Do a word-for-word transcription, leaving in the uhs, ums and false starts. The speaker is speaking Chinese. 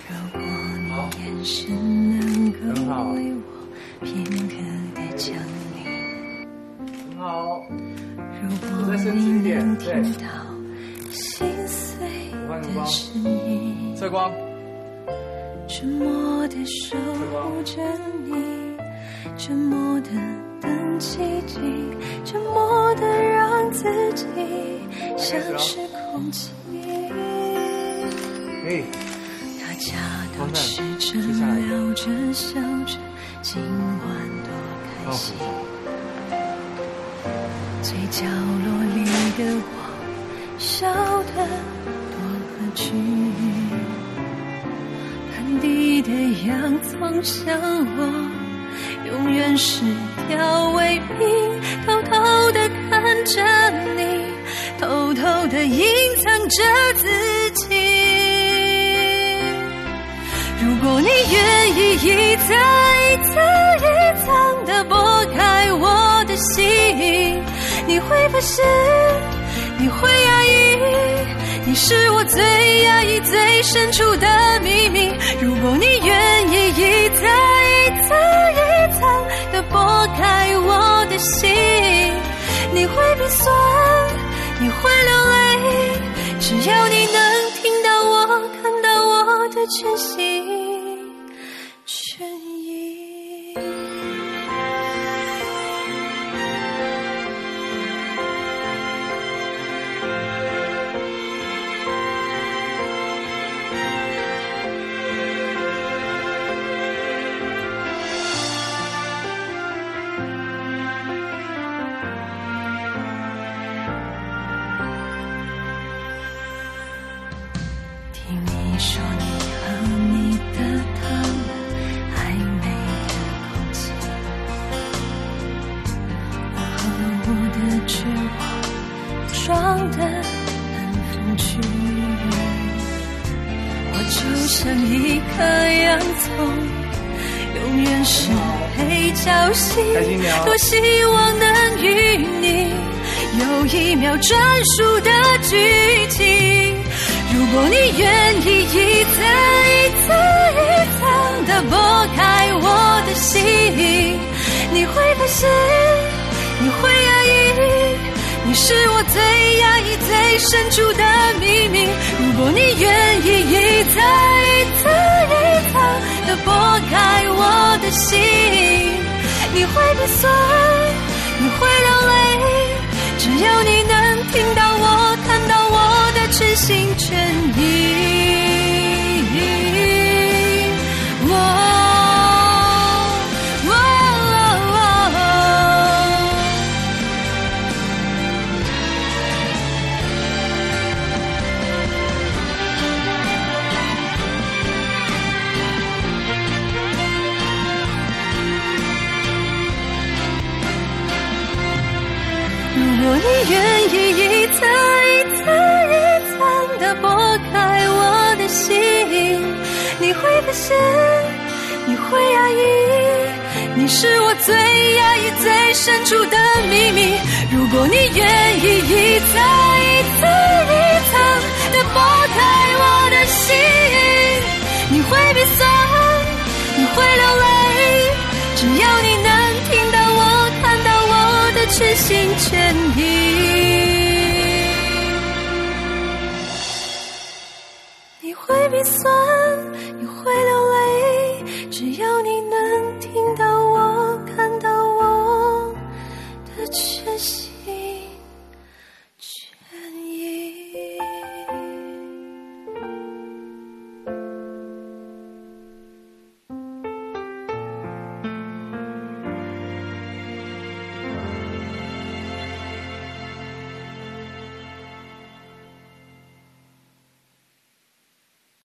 如果你眼神能够为我片刻的降临， 很好。 如果你能听到心碎的声音， 侧光， 沉默的守护着你，沉默的等奇迹，沉默的让自己像是空气。大家都吃着聊着笑着，今晚多开心。最角落里的我笑得多合群，盘底的洋葱像我永远是调味品，偷偷地看着你，偷偷地隐藏着自己。如果你愿意一层一层一层地剥开我的心，你会发现，你会压抑，你是我最压抑最深处的秘密。如果你愿意一层一层一层地剥开我的心，你会鼻酸，你会流泪，只要你能听到我，看到我的全心全意。听你说你和你的他们暧昧的空气，我和我的绝望装得很风趣，我就像一颗洋葱，永远是配角戏，多希望能与你有一秒专属的剧情。如果你愿意一层一层一层地剥开我的心，你会发现，你会压抑，你是我最压抑最深处的秘密。如果你愿意一层一层一层地剥开我的心，你会鼻酸，你会流泪，只要你能听到我，看到我的全心全意。哦哦哦如果你愿意一层一层一层地剥开我的心，你会发现，你会压抑，你是我最压抑最深处的秘密。如果你愿意一层一层一层地剥开我的心，你会鼻酸，你会流泪，只要你能听到我，看到我的全心全意。你会鼻酸，